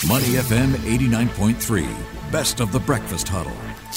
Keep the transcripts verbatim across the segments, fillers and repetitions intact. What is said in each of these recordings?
Money F M eighty-nine point three, best of the breakfast huddle.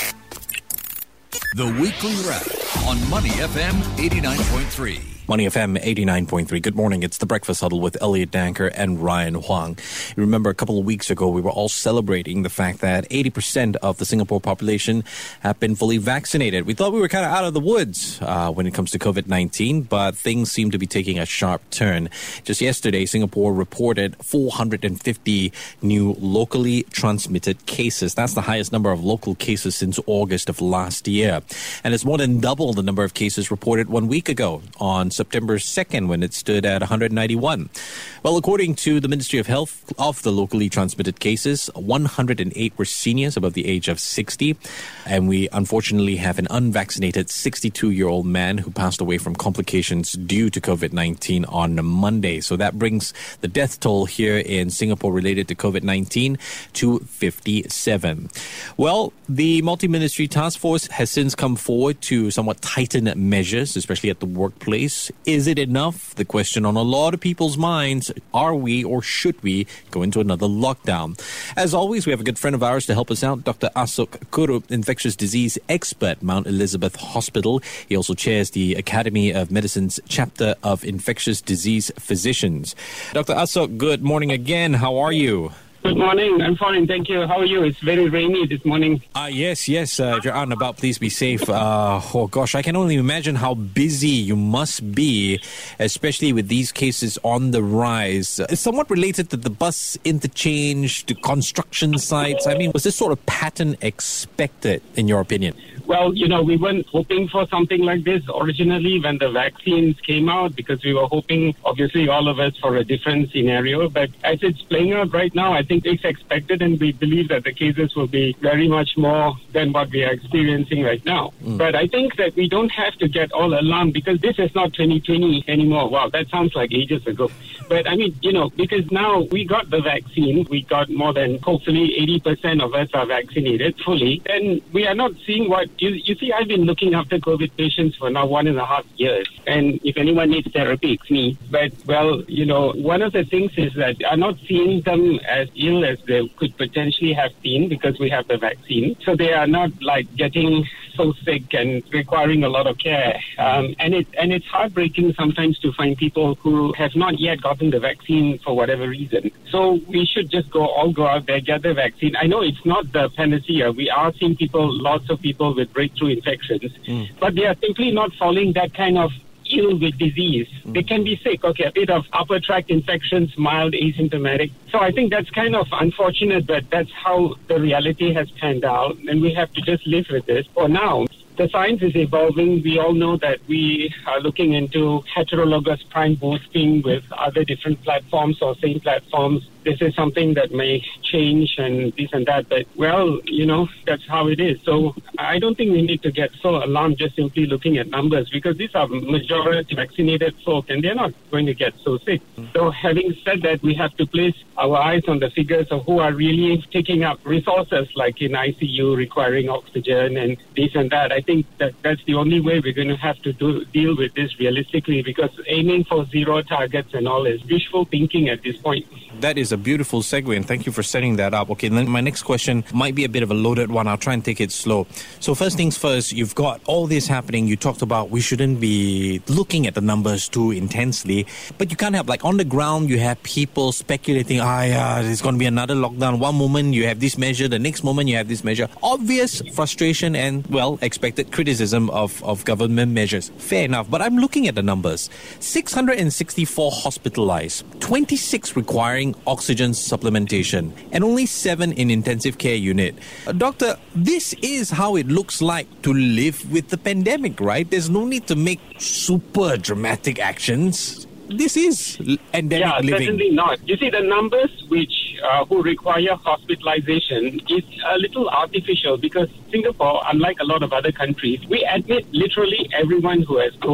The weekly wrap on Money F M eighty-nine point three. Money F M eighty-nine point three. Good morning. It's the Breakfast Huddle with Elliot Danker and Ryan Huang. You remember a couple of weeks ago, we were all celebrating the fact that eighty percent of the Singapore population have been fully vaccinated. We thought we were kind of out of the woods uh, when it comes to COVID nineteen, but things seem to be taking a sharp turn. Just yesterday, Singapore reported four hundred fifty new locally transmitted cases. That's the highest number of local cases since August of last year. And it's more than double the number of cases reported one week ago on September second, when it stood at one hundred ninety-one. Well, according to the Ministry of Health, of the locally transmitted cases, one hundred eight were seniors above the age of sixty. And we unfortunately have an unvaccinated sixty-two-year-old man who passed away from complications due to COVID nineteen on Monday. So that brings the death toll here in Singapore related to COVID nineteen to fifty-seven. Well, the multi-ministry task force has since come forward to somewhat tighten measures, especially at the workplace. Is it enough? The question on a lot of people's minds, are we or should we go into another lockdown? As always, we have a good friend of ours to help us out, Doctor Ashok Kurup, infectious disease expert, Mount Elizabeth Hospital. He also chairs the Academy of Medicine's chapter of infectious disease physicians. Doctor Ashok, good morning again. How are you? Good morning. I'm fine, thank you. How are you? It's very rainy this morning. Uh, yes, yes. Uh, if you're out and about, please be safe. Uh, oh, gosh, I can only imagine how busy you must be, especially with these cases on the rise. It's somewhat related to the bus interchange, to construction sites. I mean, was this sort of pattern expected, in your opinion? Well, you know, we weren't hoping for something like this originally when the vaccines came out, because we were hoping, obviously, all of us for a different scenario. But as it's playing out right now, I think it's expected, and we believe that the cases will be very much more than what we are experiencing right now. Mm. But I think that we don't have to get all alarmed, because this is not twenty twenty anymore. Wow, that sounds like ages ago. But I mean, you know, because now we got the vaccine, we got more than, hopefully, eighty percent of us are vaccinated fully, then we are not seeing what, you, you see, I've been looking after COVID patients for now one and a half years. And if anyone needs therapy, it's me. But, well, you know, one of the things is that I'm not seeing them as ill as they could potentially have been, because we have the vaccine. So they are not like getting so sick and requiring a lot of care. Um, and it and it's heartbreaking sometimes to find people who have not yet gotten the vaccine for whatever reason. So we should just go all go out there, get the vaccine. I know it's not the panacea. We are seeing people, lots of people with breakthrough infections, mm. but they are simply not following that kind of ill with disease. Mm. They can be sick, okay, a bit of upper tract infections, mild, asymptomatic. So I think that's kind of unfortunate, but that's how the reality has panned out, and we have to just live with this for now. The science is evolving. We all know that we are looking into heterologous prime boosting with other different platforms or same platforms. This is something that may change and this and that, but, well, you know, that's how it is. So I don't think we need to get so alarmed just simply looking at numbers, because these are majority vaccinated folk and they're not going to get so sick. So having said that, we have to place our eyes on the figures of who are really taking up resources, like in I C U requiring oxygen and this and that. I think that that's the only way we're going to have to do, deal with this realistically, because aiming for zero targets and all is wishful thinking at this point. That is a beautiful segue, and thank you for setting that up. Okay, then my next question might be a bit of a loaded one. I'll try and take it slow. So first things first, you've got all this happening. You talked about we shouldn't be looking at the numbers too intensely, but you can't help, like on the ground, you have people speculating, ah, yeah, there's going to be another lockdown. One moment you have this measure, the next moment you have this measure. Obvious frustration and, well, expected criticism of, of government measures. Fair enough, but I'm looking at the numbers. six hundred sixty-four hospitalized, twenty-six requiring oxygen supplementation, and only seven in intensive care unit. Uh, doctor, this is how it looks like to live with the pandemic, right? There's no need to make super dramatic actions. This is endemic yeah, living. Certainly not. You see, the numbers which uh, who require hospitalization is a little artificial, because Singapore, unlike a lot of other countries, we admit literally everyone who has COVID.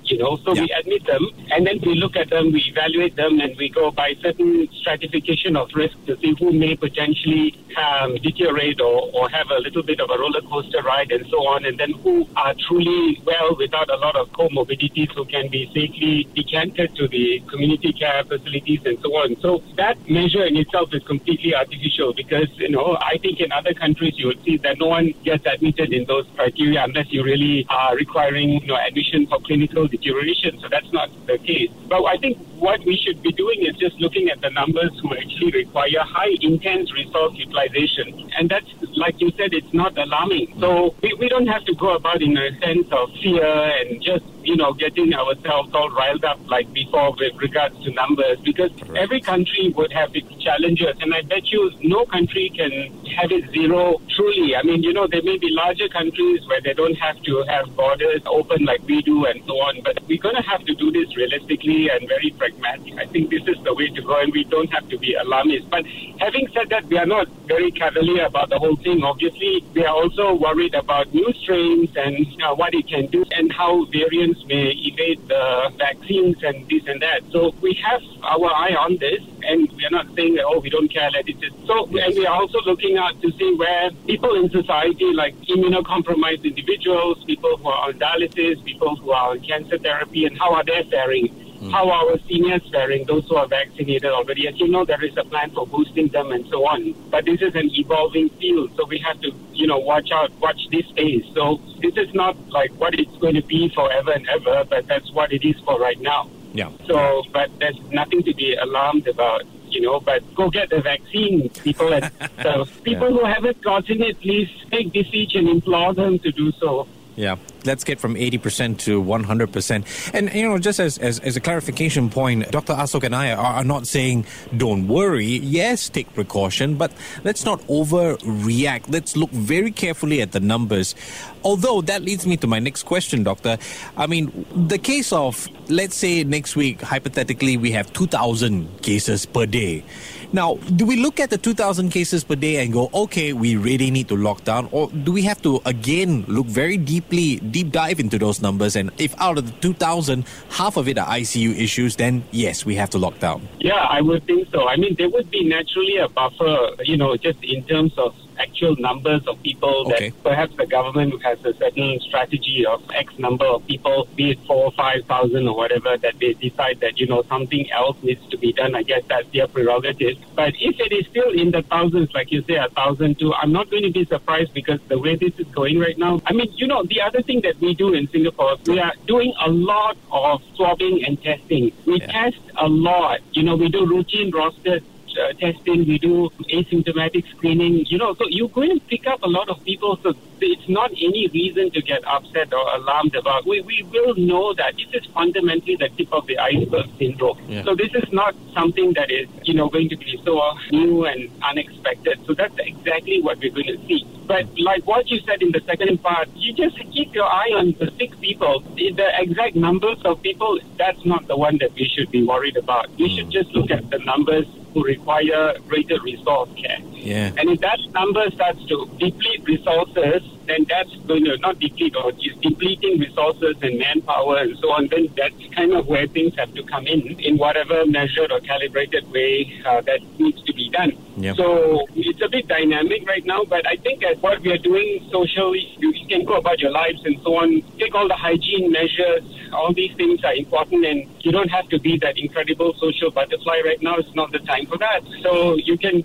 you know. So Yeah. we admit them, and then we look at them, we evaluate them, and we go by certain stratification of risk to see who may potentially um, deteriorate or, or have a little bit of a roller coaster ride and so on, and then who are truly well without a lot of comorbidities who can be safely decanted to the community care facilities and so on. So that measure in itself is completely artificial because, you know, I think in other countries you would see that no one gets admitted in those criteria unless you really are requiring, you know, admission for clinical deterioration. So that's not the case. But I think what we should be doing is just looking at the numbers who actually require high intense resource utilization. And that's, like you said, it's not alarming. So we, we don't have to go about in a sense of fear and just, you know, getting ourselves all riled up like before with regards to numbers, because Correct. every country would have its challenges. And I bet you no country can have it zero truly. I mean, you know, there may be larger countries where they don't have to have borders open like we do and so on. But we're going to have to do this realistically and very pragmatic. I think this is the way to go, and we don't have to be alarmist. But having said that, we are not very cavalier about the whole thing. Obviously, we are also worried about new strains and uh, what it can do and how variants may evade the vaccines and this and that. So we have our eye on this, and we are not saying that, oh, we don't care, let it just. So, and we are also looking out to see where people in society, like immunocompromised individuals, people who are on dialysis, people who are on cancer therapy, and how are they faring? Mm. How are our seniors faring, those who are vaccinated already? As you know, there is a plan for boosting them and so on. But this is an evolving field, so we have to, you know, watch out, watch this space. So this is not like what it's going to be forever and ever, but that's what it is for right now. Yeah. So, but there's nothing to be alarmed about, you know, but go get the vaccine, people. And, uh, people Yeah. who haven't gotten it, please take this each and implore them to do so. Yeah, let's get from eighty percent to one hundred percent. And, you know, just as, as, as a clarification point, Doctor Ashok and I are, are not saying don't worry. Yes, take precaution, but let's not overreact. Let's look very carefully at the numbers. Although that leads me to my next question, Doctor. I mean, the case of, let's say next week, hypothetically, we have two thousand cases per day. Now, do we look at the two thousand cases per day and go, okay, we really need to lock down? Or do we have to, again, look very deeply, deep dive into those numbers? And if out of the two thousand, half of it are I C U issues, then yes, we have to lock down. Yeah, I would think so. I mean, there would be naturally a buffer, you know, just in terms of actual numbers of people Okay. that perhaps the government has a certain strategy of X number of people, be it four or five thousand or whatever, that they decide that, you know, something else needs to be done. I guess that's their prerogative. But if it is still in the thousands, like you say, a thousand two, I'm not going to be surprised because the way this is going right now. I mean, you know, the other thing that we do in Singapore, we are doing a lot of swabbing and testing. We Yeah. test a lot. You know, we do routine rostered Uh, testing, we do asymptomatic screening, you know, so you're going to pick up a lot of people, so it's not any reason to get upset or alarmed about. We, we will know that this is fundamentally the tip of the iceberg syndrome. Yeah. So this is not something that is, you know, going to be so new and unexpected. So that's exactly what we're going to see. But like what you said in the second part, you just keep your eye on the sick people. The exact numbers of people, that's not the one that we should be worried about. We should just look at the numbers who require greater resource care. Yeah. And if that number starts to deplete resources, then that's going to not deplete or is depleting resources and manpower and so on, then that's kind of where things have to come in, in whatever measured or calibrated way uh, that needs to be done. Yep. So it's a bit dynamic right now, but I think that what we are doing socially, you can go about your lives and so on, take all the hygiene measures, all these things are important, and you don't have to be that incredible social butterfly right now. It's not the time for that. So you can,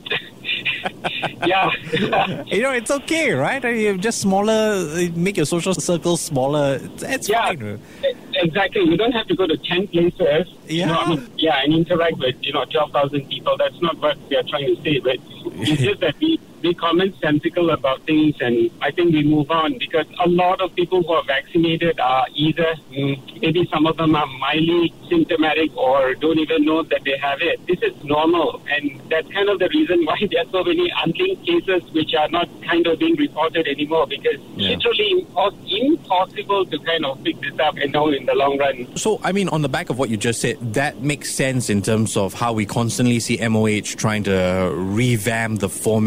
yeah. You know, it's okay, right? You just smaller, make your social circle smaller. It's Yeah, fine. exactly. You don't have to go to ten places. You know, Yeah. I mean, yeah, and interact with, you know, twelve thousand people. That's not what we are trying to say, but it's just that we be common sensical about things, and I think we move on because a lot of people who are vaccinated are either, mm, maybe some of them are mildly symptomatic or don't even know that they have it. This is normal, and that's kind of the reason why there are so many unlinked cases which are not kind of being reported anymore, because Yeah. literally impos- impossible to kind of pick this up and know in the long run. So, I mean, on the back of what you just said, that makes sense in terms of how we constantly see M O H trying to revamp the format of its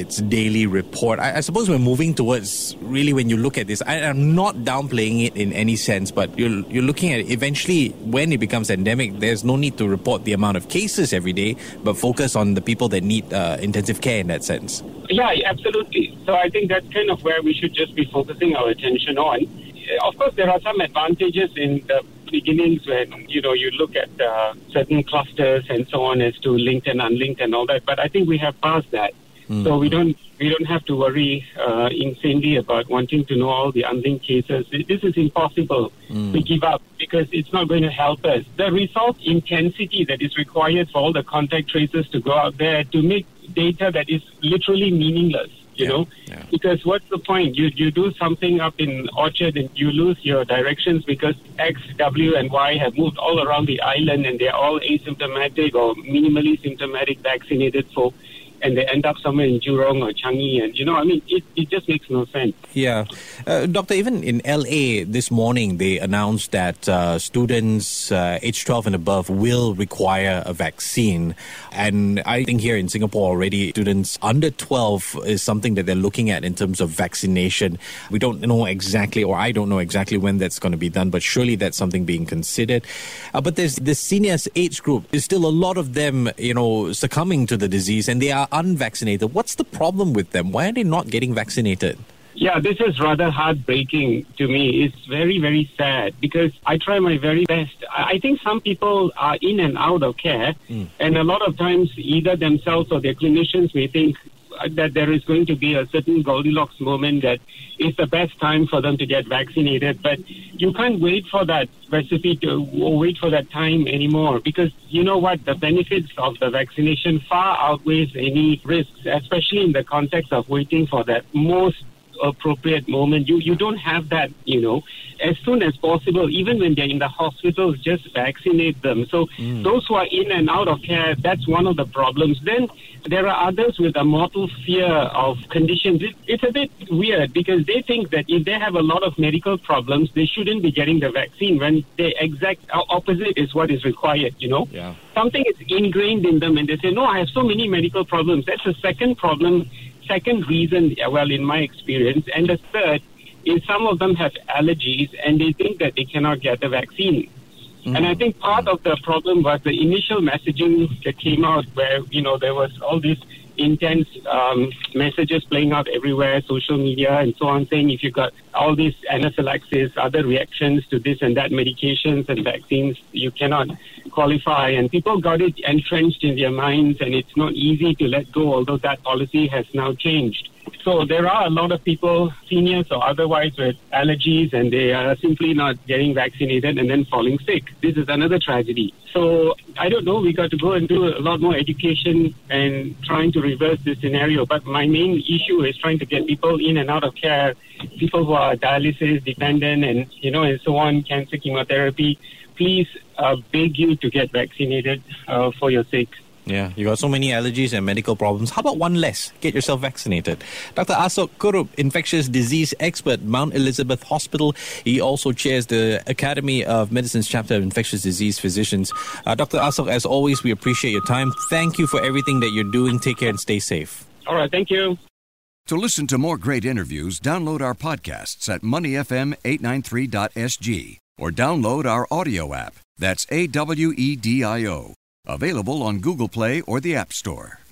its daily report. I, I suppose we're moving towards, really, when you look at this, I, I'm not downplaying it in any sense, but you're, you're looking at it, eventually, when it becomes endemic, there's no need to report the amount of cases every day, but focus on the people that need uh, intensive care in that sense. Yeah, absolutely. So I think that's kind of where we should just be focusing our attention on. Of course, there are some advantages in the beginnings when, you know, you look at uh, certain clusters and so on as to linked and unlinked and all that. But I think we have passed that. Mm-hmm. So we don't we don't have to worry uh, insanely about wanting to know all the unlinked cases. This is impossible mm. to give up because it's not going to help us. The resource intensity that is required for all the contact tracers to go out there to make data that is literally meaningless. You yeah, know, yeah. Because what's the point? You you do something up in Orchard and you lose your directions because X, W, and Y have moved all around the island and they're all asymptomatic or minimally symptomatic vaccinated folk, and they end up somewhere in Jurong or Changi, and you know, I mean, it, it just makes no sense. Yeah. Uh, Doctor, even in L A this morning, they announced that uh, students uh, age twelve and above will require a vaccine. And I think here in Singapore already, students under twelve is something that they're looking at in terms of vaccination. We don't know exactly, or I don't know exactly when that's going to be done, but surely that's something being considered. Uh, but there's the seniors age group. There's still a lot of them, you know, succumbing to the disease, and they are unvaccinated. What's the problem with them? Why are they not getting vaccinated? Yeah, this is rather heartbreaking to me. It's very, very sad because I try my very best. I think some people are in and out of care, mm. and a lot of times either themselves or their clinicians may think that there is going to be a certain Goldilocks moment that is the best time for them to get vaccinated. But you can't wait for that recipe to or wait for that time anymore because you know what? The benefits of the vaccination far outweighs any risks, especially in the context of waiting for that most appropriate moment. You you don't have that, you know. As soon as possible, even when they're in the hospitals, just vaccinate them. So mm. those who are in and out of care, that's one of the problems. Then there are others with a mortal fear of conditions. It, it's a bit weird because they think that if they have a lot of medical problems, they shouldn't be getting the vaccine when the exact opposite is what is required, you know. Yeah. Something is ingrained in them and they say, no, I have so many medical problems. That's the second problem, second reason, well, in my experience. And the third is some of them have allergies and they think that they cannot get the vaccine. Mm-hmm. And I think part of the problem was the initial messaging that came out where, you know, there was all these intense um, messages playing out everywhere, social media and so on, saying if you got all these anaphylaxis, other reactions to this and that medications and vaccines, you cannot qualify. And people got it entrenched in their minds and it's not easy to let go, although that policy has now changed. So there are a lot of people, seniors or otherwise, with allergies and they are simply not getting vaccinated and then falling sick. This is another tragedy. So I don't know, we got to go and do a lot more education and trying to reverse this scenario. But my main issue is trying to get people in and out of care, people who are dialysis dependent and, you know, and so on, cancer, chemotherapy. Please uh, beg you to get vaccinated uh, for your sake. Yeah, you got so many allergies and medical problems. How about one less? Get yourself vaccinated. Doctor Ashok Kurup, infectious disease expert, Mount Elizabeth Hospital. He also chairs the Academy of Medicine's chapter of infectious disease physicians. Uh, Doctor Ashok, as always, we appreciate your time. Thank you for everything that you're doing. Take care and stay safe. All right, thank you. To listen to more great interviews, download our podcasts at money f m eight nine three dot s g or download our audio app. That's A W E D I O. Available on Google Play or the App Store.